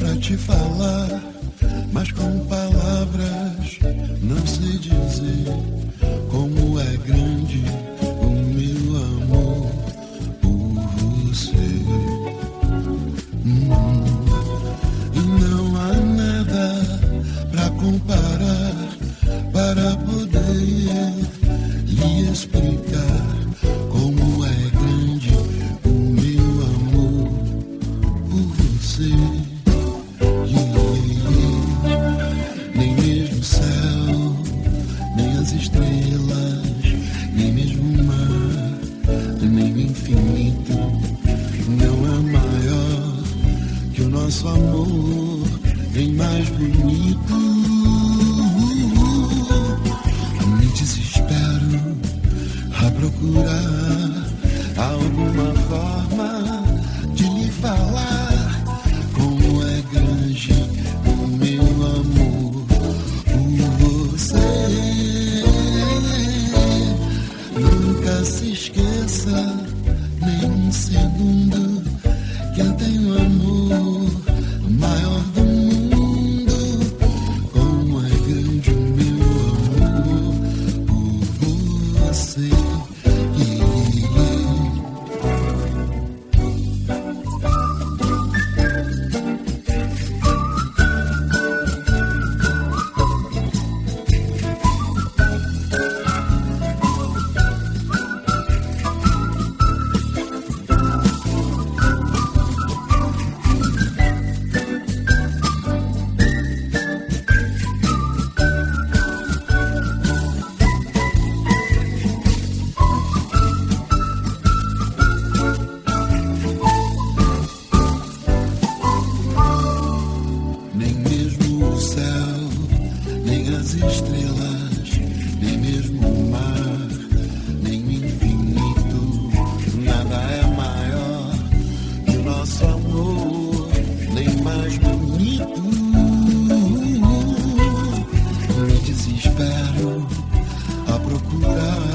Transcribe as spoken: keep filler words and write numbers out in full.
pra te falar, mas com palavras não sei dizer como é grande o meu amor por você. Hum, e não há nada pra comparar, para poder lhe explicar como é grande o meu amor por você. Yeah, yeah. Nem mesmo o céu, nem as estrelas, nem mesmo o mar, nem o infinito não é maior que o nosso amor, nem mais bonito. Me desespero a procurar alguma forma de lhe falar como é grande o meu amor por você. Nunca se esqueça, nem um segundo, que eu tenho amor maior do mundo. Como é grande o meu amor por você. Nem mesmo o céu, nem as estrelas, nem mesmo o mar, nem o infinito, nada é maior que o nosso amor, nem mais bonito. Me desespero a procurar